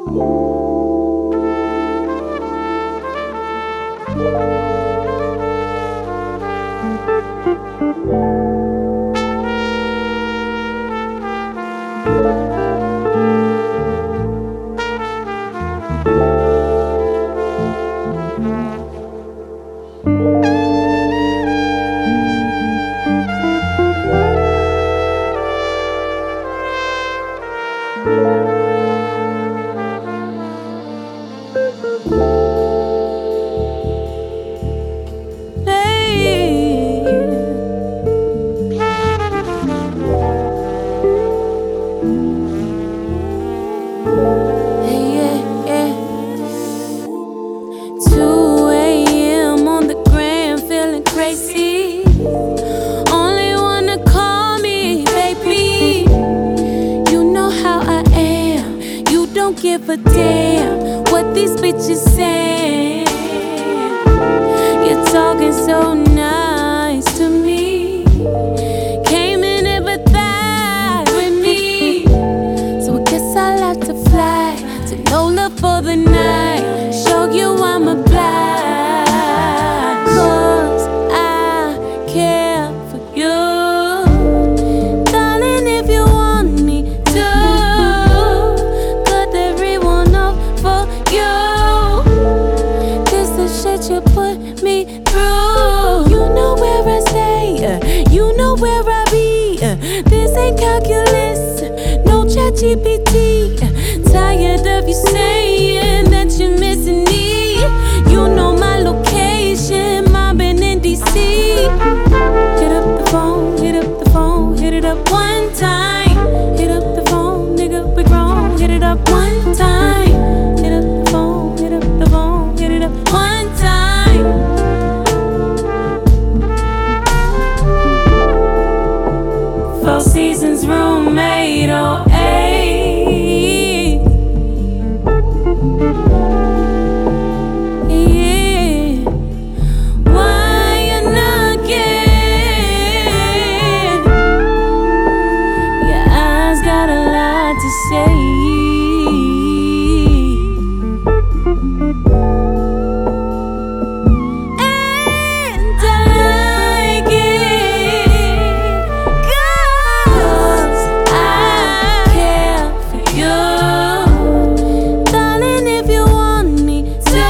Only wanna call me baby. You know how I am. You don't give a damn what these bitches say. You're talking so nice to me. Came and empathized with me. So I guess I'll have to fly to NOLA for the night. Show you I'm a blind. Care for you, darling, if you want me to. Put everyone up for you. This the shit you put me through. You know where I stay, you know where I be. This ain't calculus, no ChatGPT. Tired of you saying that you're missing me. You know my location, mobbing in DC. Hit up the phone, hit up the phone, hit it up one time. Hit up the phone, nigga, we grown. Hit it up one time. Hit up the phone, hit up the phone, hit it up one time. 4 Seasons roommate, oh, ayy. Yeah. Why you not get? Your eyes got a lot to say. And I like it, 'cause I care for you. Darling, if you want me to,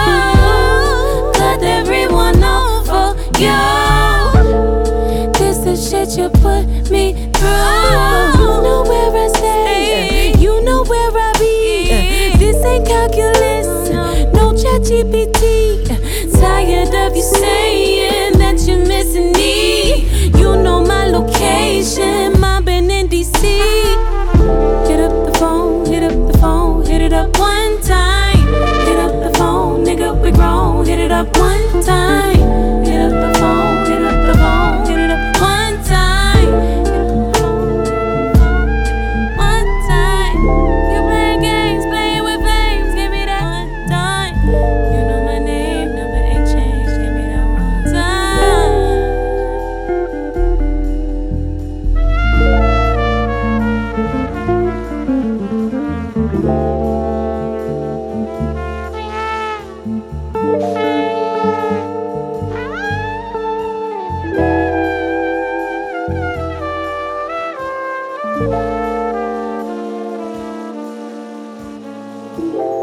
let everyone know for you. This the shit you put me through. You know where I stay, you know where I be. This ain't calculus, no ChatGPT. Tired of you saying that you're missing me. You know my location, mobbing in DC. Hit up the phone, hit up the phone, hit it up one time. Hit up the phone, nigga, we grown. Hit it up one time. Hit up the phone, hit up the phone, hit it up one time. One time. You playing games, playing with flames. Give me that one time. You know my name, number ain't changed. Give me that one time. Yeah.